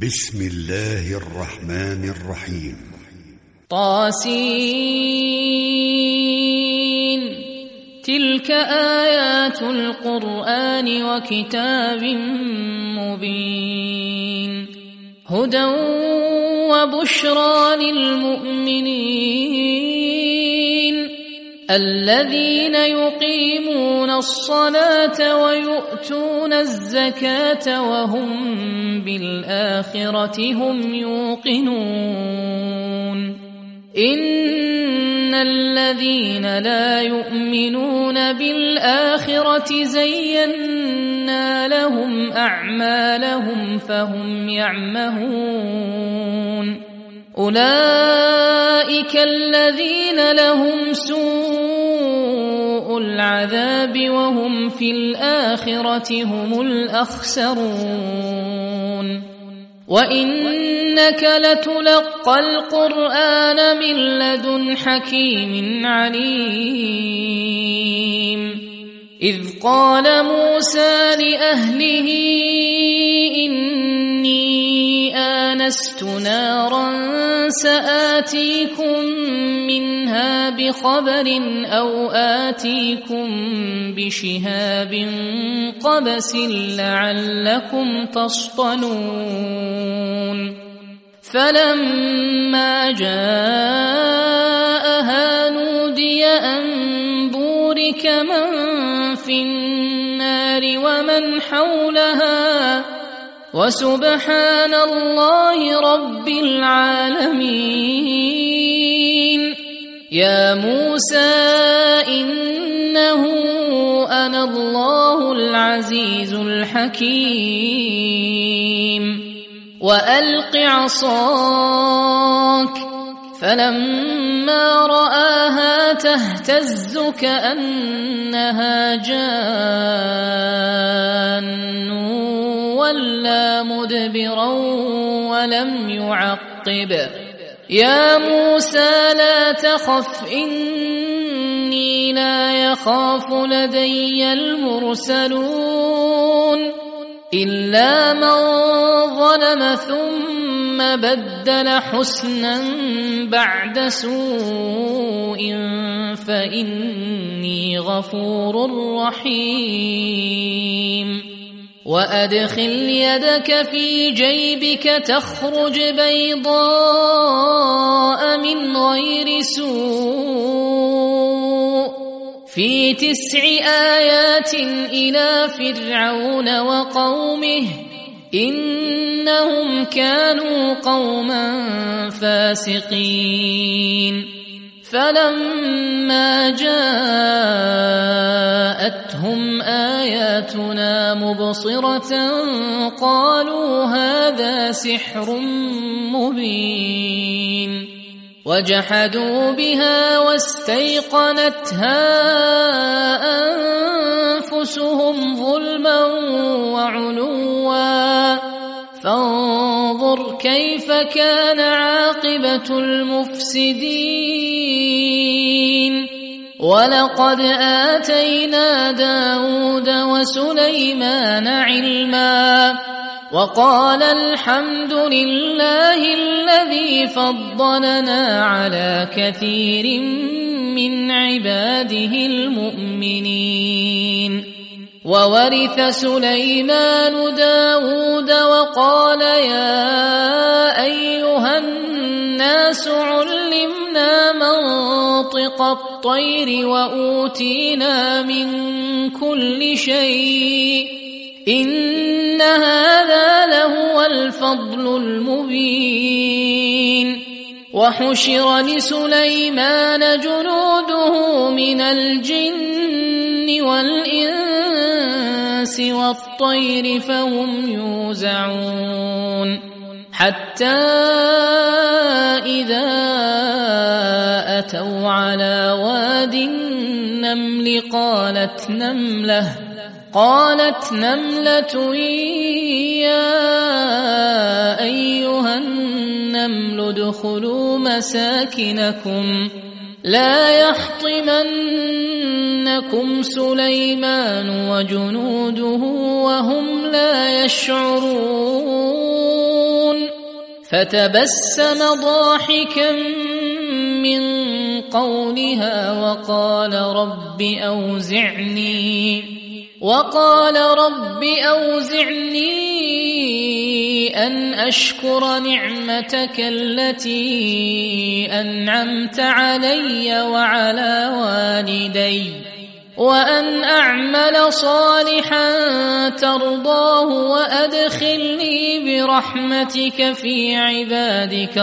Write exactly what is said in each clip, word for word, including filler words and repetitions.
بسم الله الرحمن الرحيم. طاسين تلك آيات القرآن وكتاب مبين هدى وبشرى للمؤمنين الذين يقيمون الصلاة ويؤتون الزكاة وهم بالآخرة هم يوقنون إن الذين لا يؤمنون بالآخرة زينا لهم أعمالهم فهم يعمهون أولئك الذين لهم سوء العذاب وهم في الآخرة هم الأخسرون وإنك لتلقى القرآن من لدن حكيم عليم إذ قال موسى لأهله إني آنست نارا سآتيكم منها بخبر أو آتيكم بشهاب قبس لعلكم تصطلون فلما جاءها نودي أن بورك من في النار ومن حولها وسبحان الله رب العالمين يا موسى إنه أنا الله العزيز الحكيم وألق عصاك فلما رآها تهتز كأنها جان ولا مدبرا ولم يعقب يا موسى لا تخف إني لا يخاف لدي المرسلون إلا من ظلم ثم بدل حسنا بعد سوء فإني غفور رحيم وأدخل يدك في جيبك تخرج بيضاء من غير سوء في تسع آيات إلى فرعون وقومه إنهم كانوا قوما فاسقين فلما جاءتهم آياتنا مبصرة قالوا هذا سحر مبين وجحدوا بها واستيقنتها أنفسهم ظلما وعلوا فانظر كيف كان عاقبة المفسدين ولقد آتينا داود وسليمان علما وقال الحمد لله الذي فضلنا على كثير من عباده المؤمنين وورث سليمان داود وقال يا أيها الناس علمنا منطق الطير وأوتينا من كل شيء إن هذا لهو الفضل المبين وحشر لسليمان جنوده من الجن والإنس والطير فهم يوزعون حتى إذا أتوا على واد النمل قالت نملة قالت نملة يا أيها النمل ادخلوا مساكنكم لا يحطمنكم سليمان وجنوده وهم لا يشعرون فتبسم ضاحكا من قولها وقال رب أوزعني وقال رب أوزعني أن أشكر نعمتك التي أنعمت علي وعلى والدي وأن أعمل صالحا ترضاه وأدخلني برحمتك في عبادك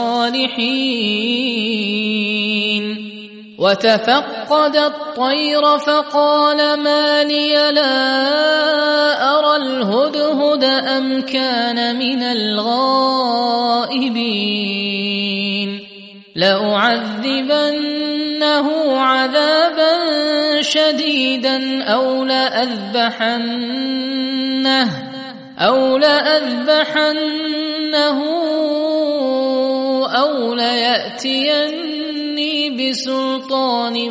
الصالحين. وتفقد الطير فقال ما لي لا أرى الهدهد أم كان من الغائبين لأعذبنه عذابا شديدا أو لأذبحنه أو لأذبحنه أو ليأتيني بسلطان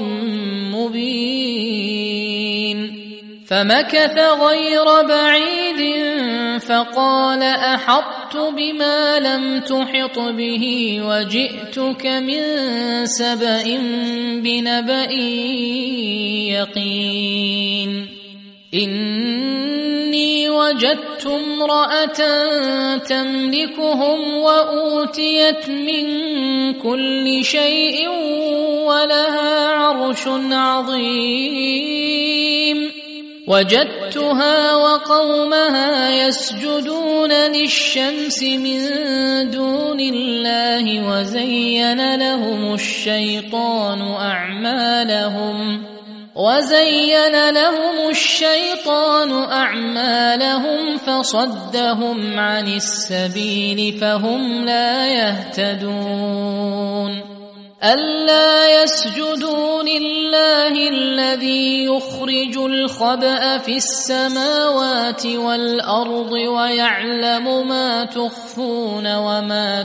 مبين. فمكث غير بعيد فقال أحطت بما لم تحط به وجئتك من سبأ بنبأ يقين. إني وجدت امرأة تملكهم وأوتيت من كل شيء ولها عرش عظيم. وجدتها وقومها يسجدون للشمس من دون الله وزين لهم الشيطان أعمالهم وزين لهم الشيطان أعمالهم فصدهم عن السبيل فهم لا يهتدون. ألا يسجدوا لله الذي يخرج الخبأ في السماوات والأرض ويعلم ما تخفون وما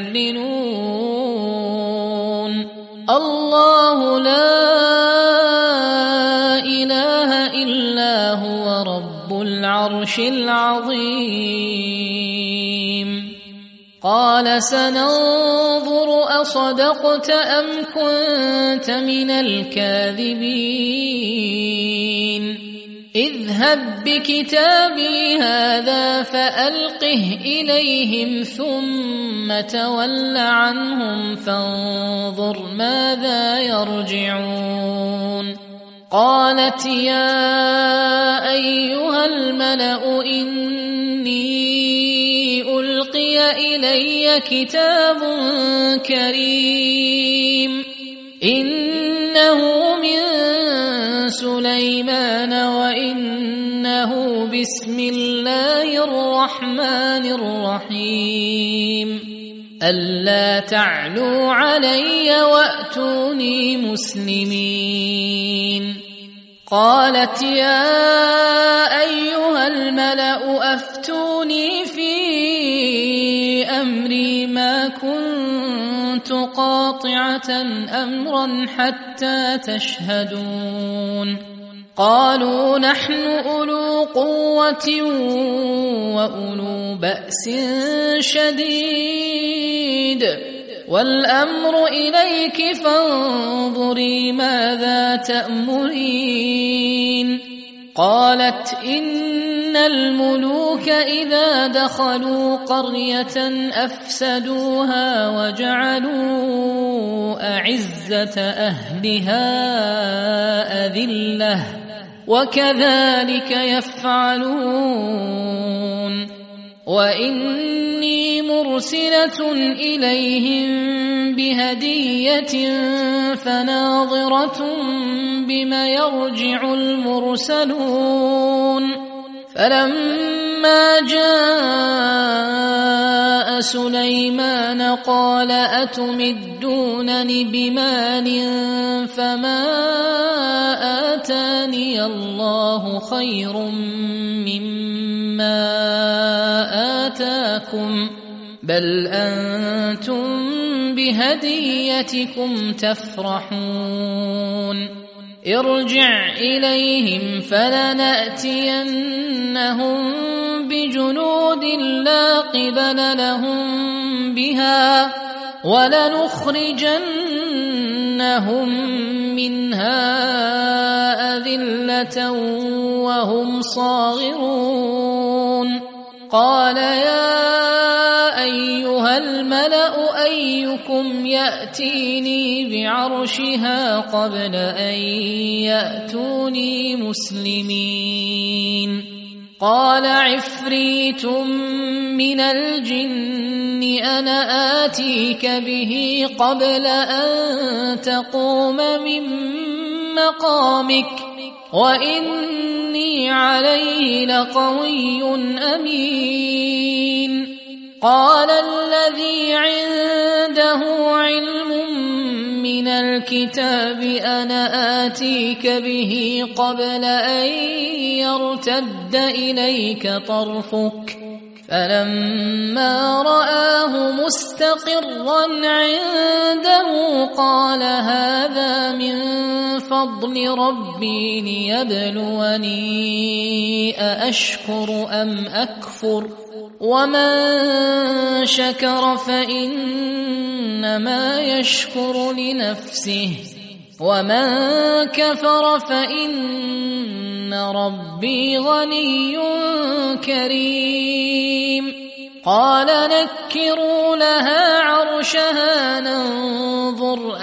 تعلنون. الله لا إله إلا هو رب العرش العظيم. قال سننظر أصدقت أم كنت من الكاذبين. اذهب بكتابي هذا فألقه إليهم ثم تول عنهم فانظر ماذا يرجعون. قالت يا أيها الملأ إني ألقي إلي كتاب كريم إنه من سليمان وإنه بسم الله الرحمن الرحيم. ألا تعلوا علي وأتوني مسلمين. قالت يا أيها الملأ أفتوني في أمري ما كنت قاطعة أمرا حتى تشهدون. قالوا نحن أولو قوة وأولو بأس شديد والأمر إليك فانظري ماذا تأمرين. قالت إن الملوك إذا دخلوا قرية أفسدوها وجعلوا أعزة أهلها أذلة وكذلك يفعلون. وإني مرسلة إليهم بهدية فناظرة بما يرجع المرسلون. فلما جاء سليمان قال أتمدونني بمال فما آتاني الله خير مما آتاكم بل أنتم بهديتكم تفرحون. ارجع إليهم فلنأتينهم بجنود لا قبل لهم بها ولنخرجنهم منها أذلة وهم صاغرون قال يا أيها الملأ أيكم يأتيني بعرشها قبل أن يأتوني مسلمين قال عفريت من الجن أنا آتيك به قبل أن تقوم من مقامك وإني عليه لقوي أمين قال الذي عنده علم من الكتاب أنا آتيك به قبل أن يرتد إليك طرفك فلما رآه مستقرا عنده قال هذا من فضل ربي ليبلوني أأشكر أم أكفر ومن شكر فإنما يشكر لنفسه ومن كفر فإن ربي غني كريم قال نكروا لها عرشها ننظر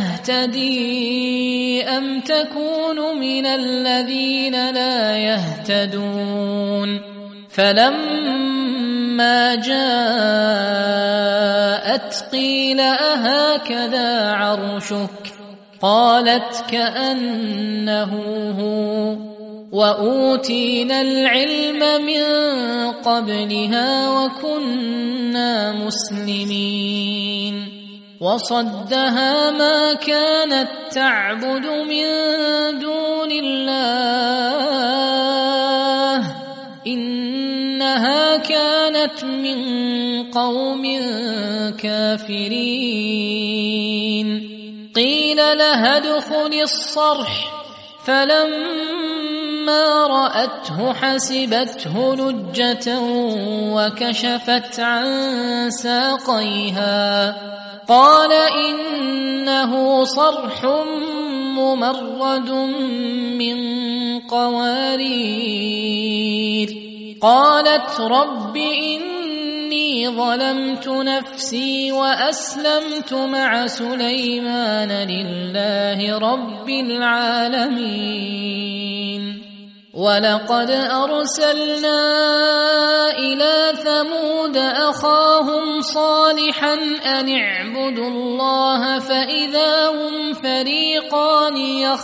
أتهتدي أم تكون من الذين لا يهتدون فلما جاءت قيل أهكذا عرشك قالت كأنه هو وأوتينا العلم من قبلها وكنا مسلمين وصدها ما كانت تعبد من دون الله إنها كانت من قوم كافرين قيل لها ادخل الصرح فلما رأته حسبته لجة وكشفت عن ساقيها قال إنه صرح ممرد من قوارير قالت رب إني ظلمت نفسي وأسلمت مع سليمان لله رب العالمين ولقد أرسلنا إلى ثمود أخاهم صالحا أن اعبدوا الله فإذا هم فريقان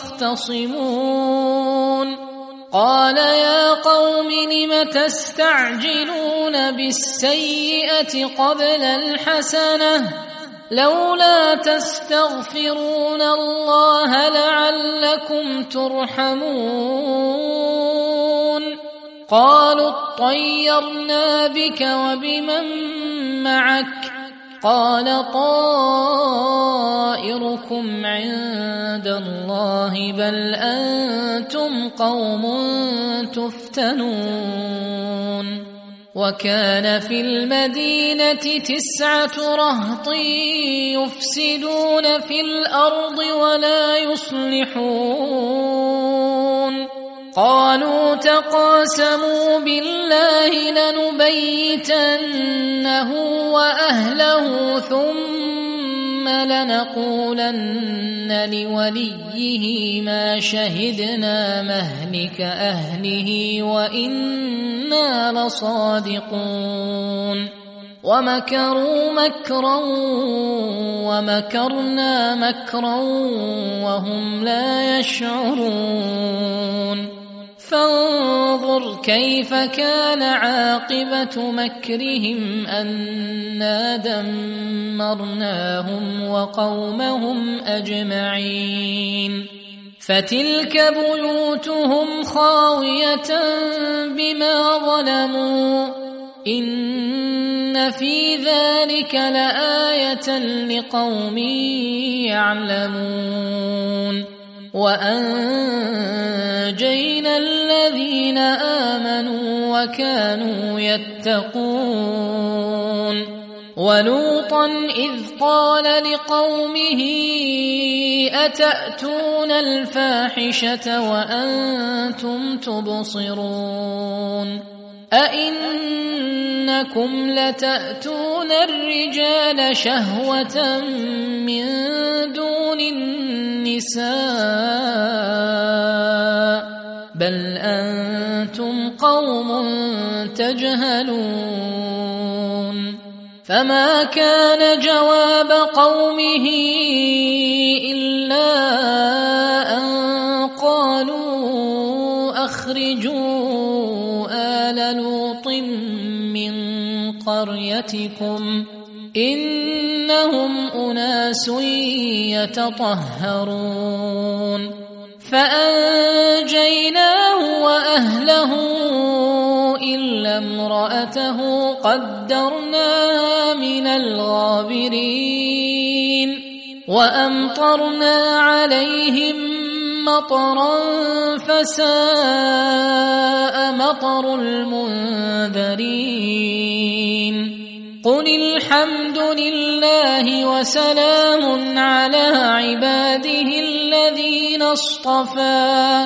يختصمون قال يا قوم لم تستعجلون بالسيئة قبل الحسنة لولا تستغفرون الله لعلكم ترحمون قالوا اطيرنا بك وبمن معك قال طائركم عند الله بل أنتم قوم تفتنون وكان في المدينة تسعة رهط يفسدون في الأرض ولا يصلحون قالوا تقاسموا بالله لنبيتنه وأهله ثم لنقولن لوليه ما شهدنا مهلك أهله وإنا لصادقون ومكروا مكرا ومكرنا مكرا وهم لا يشعرون فانظر كيف كان عاقبة مكرهم أنا دمرناهم وقومهم أجمعين فتلك بيوتهم خاوية بما ظلموا إن في ذلك لآية لقوم يعلمون وأنجينا الذين آمنوا وكانوا يتقون ولوطا إذ قال لقومه أتأتون الفاحشة وأنتم تبصرون أئنكم لتأتون الرجال شهوة من دون النساء بل أنتم قوم تجهلون فما كان جواب قومه إلا أن قالوا أخرجوا آل لوط من قريتكم إنهم أناس يتطهرون فأنجيناه وأهله إلا امرأته قدرناها من الغابرين وأمطرنا عليهم مطرا فساء مطر المنذرين قل الحمد لله وسلام على عباده الذين اصطفى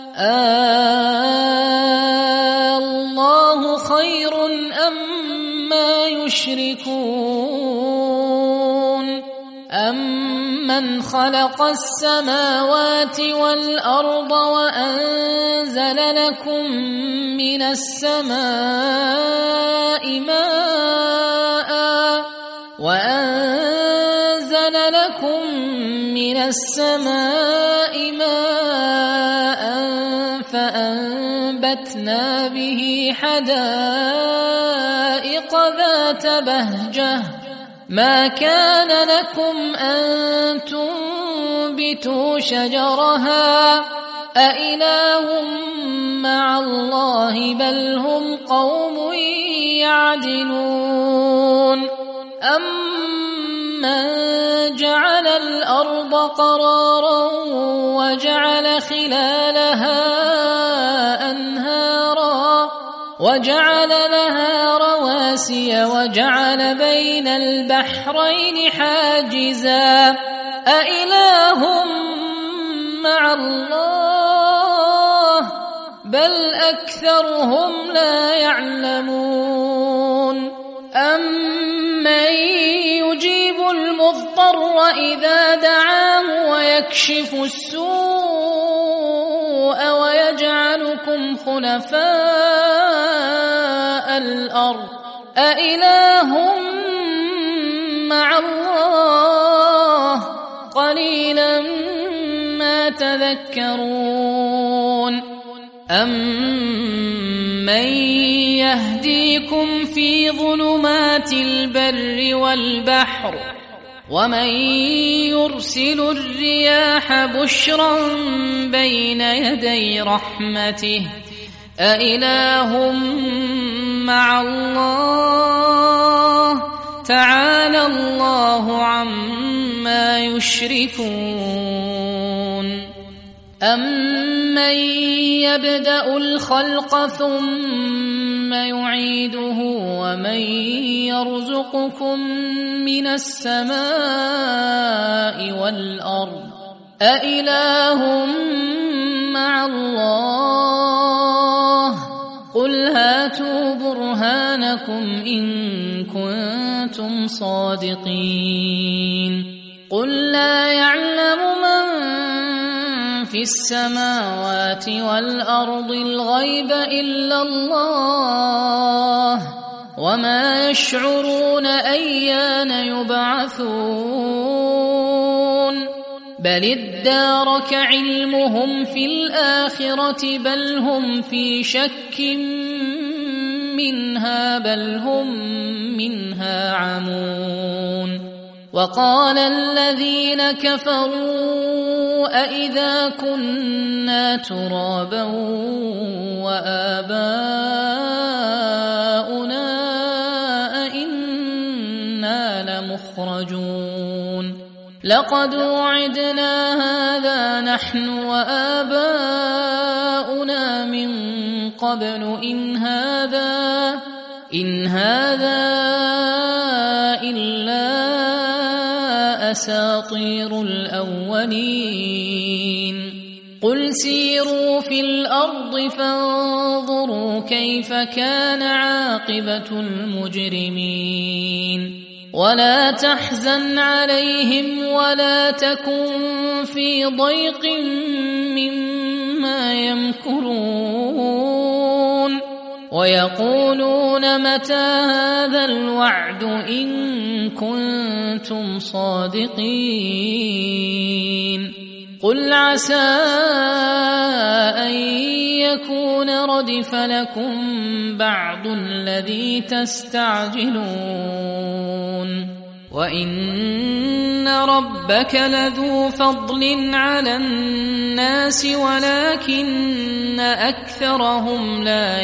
الله خير أما يشركون أمن خلق السماوات والأرض وأنزل لكم من السماء ماء وأنزل لكم من السماء ماء فأنبتنا به حدائق ذات بهجة ما كان لكم أن تنبتوا شجرها أإله مع الله بل هم قوم يعدلون أمن جعل الأرض قرارا وجعل خلالها أنهارا وجعل لها رواسي وجعل بين البحرين حاجزا أإله مع الله بل أكثرهم لا يعلمون أمن يجيب المضطر إذا دعاه ويكشف السوء ويجعلكم خلفاء الأرض أإله مع الله قليلا ما تذكرون أمن يهديكم في ظلمات البر والبحر ومن يرسل الرياح بشرا بين يدي رحمته أإله مع الله تعالى الله عما يشركون أمن يبدأ الخلق ثم يعيده ومن يرزقكم من السماء والأرض أإله مع الله قل هاتوا برهانكم إن كنتم صادقين قل لا يعلم من في السماوات والأرض الغيب إلا الله وما يشعرون أيان يبعثون بل ادارك علمهم في الآخرة بل هم في شك منها بل هم منها عمون وقال الذين كفروا أئذا كنا ترابا وآباؤنا أئنا لمخرجون لقد وعدنا هذا نحن وآباؤنا من قبل إن هذا إن هذا إلا أساطير الأولين قل سيروا في الأرض فانظروا كيف كان عاقبة المجرمين ولا تحزن عليهم ولا تكن في ضيق مما يمكرون ويقولون متى هذا الوعد إن كنتم صادقين قل عسى أن يكون ردف لكم بعض الذي تستعجلون وإن ربك لذو فضل على الناس ولكن أكثرهم لا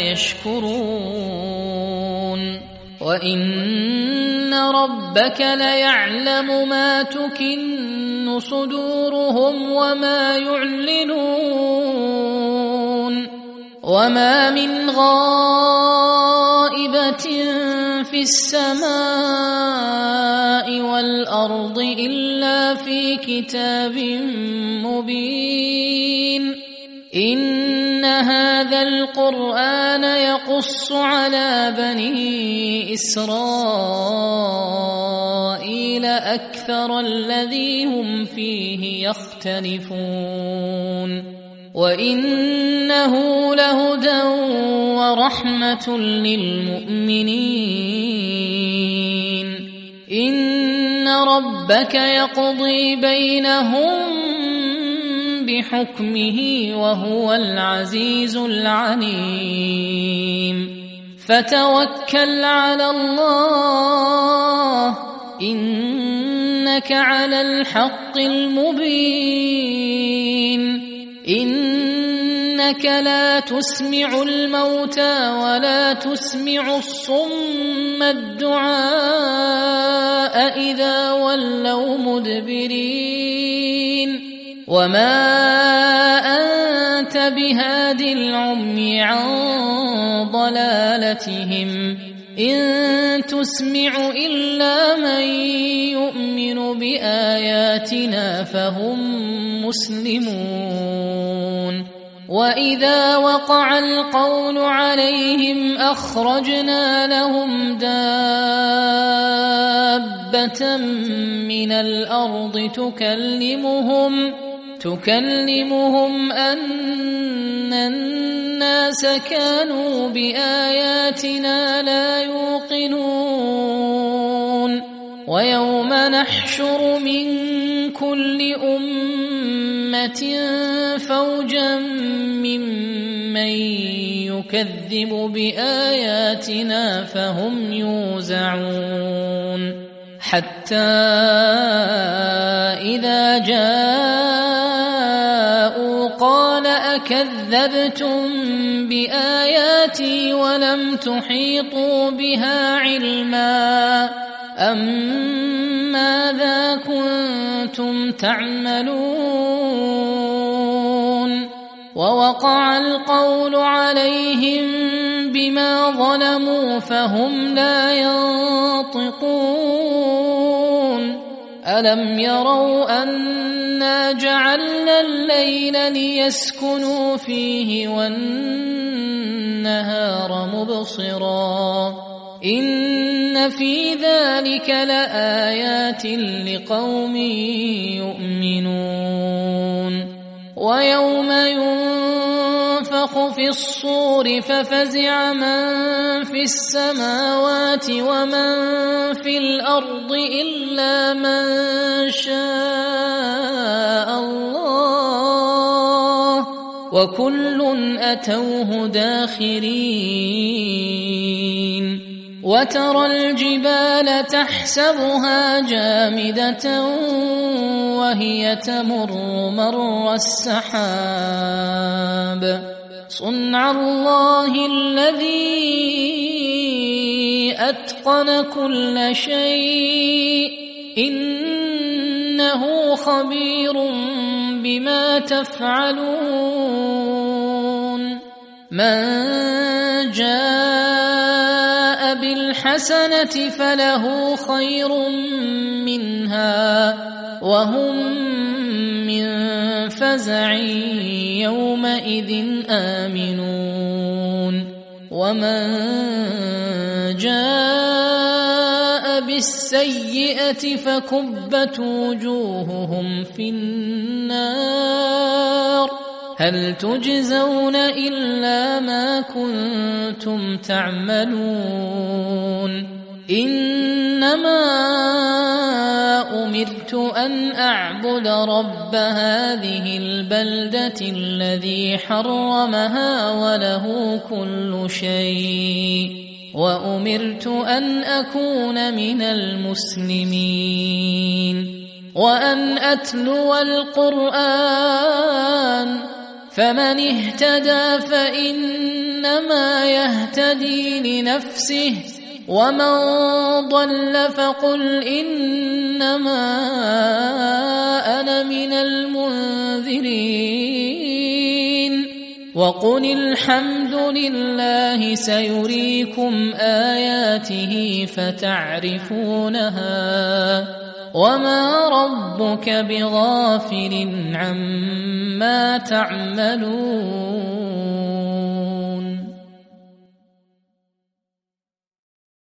يشكرون وإن ربك ليعلم ما تكن صدورهم وما يعلنون وما من غائبة في السماء والأرض إلا في كتاب مبين إن هذا القرآن يقص على بني إسرائيل أكثر الذي هم فيه يختلفون وإنه لهدى ورحمة للمؤمنين إن ربك يقضي بينهم بحكمه وهو العزيز العليم فتوكل على الله إنك على الحق المبين إنك لا تسمع الموتى ولا تسمع الصم الدعاء إذا ولوا مدبرين وما أنت بهاد العمي عن ضلالتهم إن تسمع إلا من يؤمن بآياتنا فهم مسلمون وإذا وقع القول عليهم أخرجنا لهم دابة من الأرض تكلمهم تكلمهم أن الناس كانوا بآياتنا لا يوقنون ويوم نحشر من كل أمة فوجا ممن يكذب بآياتنا فهم يوزعون حتى إذا جاءوا قال أكذبتم بآياتي ولم تحيطوا بها علما أم ماذا كنتم تعملون ووقع القول عليهم بما ظلموا فهم لا ينطقون ألم يروا أنا جعلنا الليل ليسكنوا فيه والنهار مبصرا إن في ذلك لآيات لقوم يؤمنون ويوم ينفخ في الصور ففزع من في السماوات ومن في الأرض إلا من شاء الله وكل أتوه داخرين وترى الجبال تحسبها جامدة وهي تمر مر السحاب صنع الله الذي أتقن كل شيء إنه إنه خبير بما تفعلون من جاء بالحسنة فله خير منها وهم من فزع يومئذ آمنون ومن جاء بالسيئة فكبت وجوههم في النار هل تجزون إلا ما كنتم تعملون إنما أمرت أن أعبد رب هذه البلدة الذي حرمها وله كل شيء وأمرت أن أكون من المسلمين وأن أتلو القرآن فمن اهتدى فإنما يهتدي لنفسه ومن ضل فقل إنما أنا من المنذرين وقل الحمد لله سيريكم آياته فتعرفونها وما ربك بغافل عما تعملون